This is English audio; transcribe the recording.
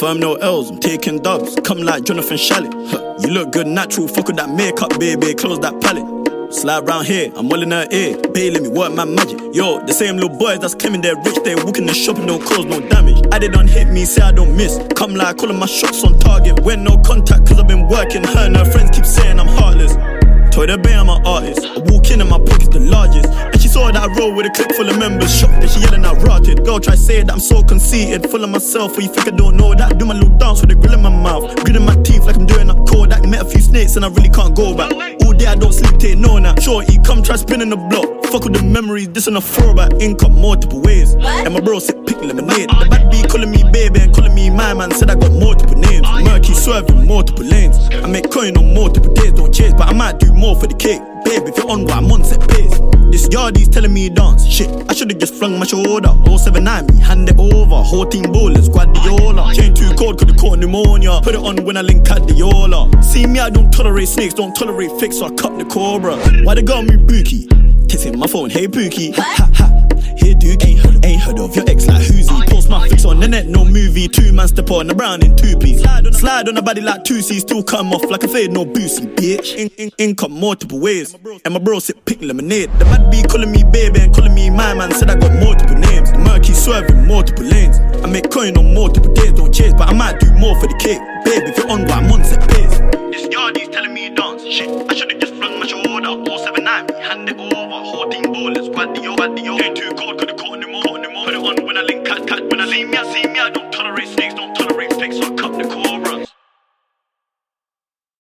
Confirm no L's, I'm taking dubs. Come like Jonathan Shalit. You look good natural, fuck with that makeup, baby. Close that palette. Slide round here, I'm well in her ear. Bailing me, work my magic. Yo, the same little boys that's claiming they're rich, they walking the shop and don't cause no damage. I they don't hit me, say I don't miss. Come like calling my shots on target. When no contact, cause I've been working. Her and her friends keep saying I'm heartless. Told her, babe, I'm an artist. I walk in and my pocket's the largest. And she saw that I roll with a clip full of members. Shocked and she yelling out rotted. Girl try say that I'm so conceited, full of myself. Or you think I don't know that? Do my little dance with a grill in my mouth, gritting my teeth like I'm doing up cold. That met a few snakes and I really can't go back. All day I don't sleep, take no nap. Shorty, come try spinning the block. Fuck with the memories, this on a throwback. Income multiple ways. And my bro said pick lemonade. The bad B calling me baby and calling me my man. Said I got multiple names. Murky swerving multiple lanes. I make coin on multiple days, don't chase, but I might do more for the cake. Babe, if you're on what I'm on, set pace. This yardie's telling me dance. Shit, I should've just flung my shoulder. 079 me, hand it over. Whole team bowlers, Guardiola. Chain too cold, could've caught pneumonia. Put it on when I link at the Yola. See me, I don't tolerate snakes, don't tolerate fix, so I cut the cobra. Why they got me bookie? Kissing my phone, hey Pookie. Ha ha. Here Dookie, ain't heard of your ex like who's he? Post my fix on the net, no movie. 2 man step on the brown in 2p. Slide on the body like 2C, still come off like a fade, no boosie, bitch. Income multiple ways, and my bro said pick lemonade. The bad B calling me baby and calling me my man. Said I got multiple names. The murky swerving multiple lanes. I make coin on multiple days, don't chase, but I might do more for the cake. Babe, if you're on what I'm on, set pace. This yardie's telling me dance. Shit, I should've just flung my shoulder. 079 me, hand it over. Whole team bowlers, Guardiola. Ain't too cold, could've caught pneumonia. Put it on when I link cat. When I see me, I don't tolerate snakes, don't